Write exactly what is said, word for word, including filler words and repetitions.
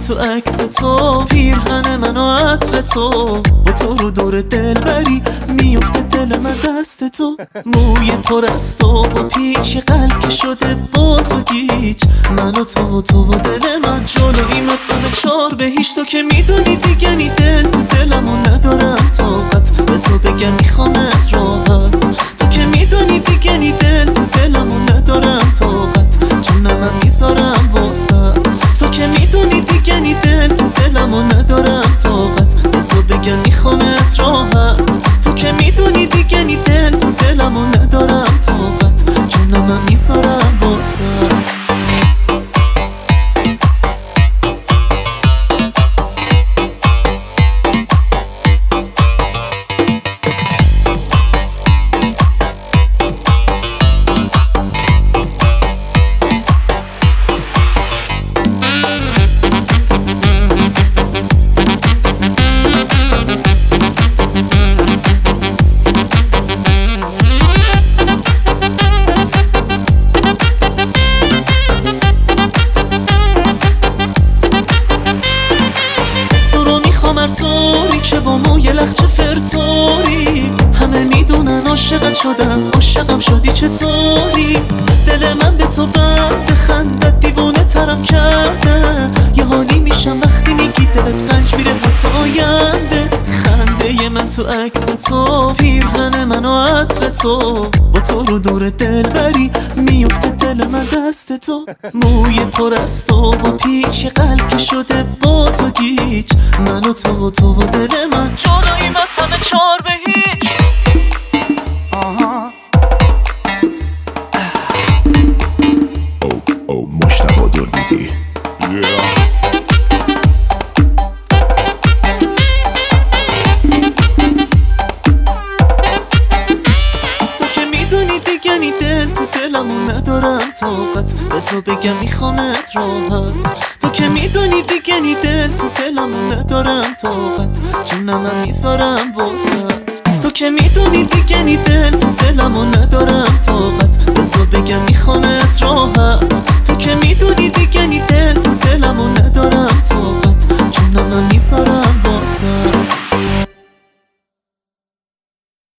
تو عکس تو، پیرهن من و عطر تو، با تو رو دور دل بری میفته دل من دست تو. موی پر از تو با پیچ قلب که شده با تو گیج، من و تو تو و دل من جلوی مثل چار بهیش. تو که میدونی دیگه نی دل تو دلمو ندارم طاقت، بزو بگم میخوامت راحت. تو که میدونی دیگه نی دل تو دلمو ندارم طاقت، جونم میذارم واسط. تو که میدونی دیگه نی دل تو دلمو ندارم طاقت، بزو بگم میخوامت راحت. تو که میدونی دیگه نی دل تو دلمو ندارم طاقت، جونم میذارم واسط. طوری که با موی لخچه فرطوری، همه میدونن عاشقت شدم، عاشقم شدی چطوری؟ دل من به تو بند خندت دیوانه ترم کرده، یه حالی میشم وقتی میگی دلت رنج میره واسه آینده. خنده من تو عکس تو، پیرهن من و عطر تو، با تو رو دور دل بری میفته دل من دست تو. موی پر از تو با پیچ قلب که شده با تو گیج، من و تو تو و دل من جلویم از همه چار به هیچ. آها او او مشتبه دور بیدی دیگه نی دل تو دلمو ندارم طاقت، بزو بگم میخوامت راحت. تو که میدونی دیگه نی دل تو دلمو ندارم طاقت، جونم میذارم واسط. تو که میدونی دیگه نی دل تو دلمو ندارم طاقت،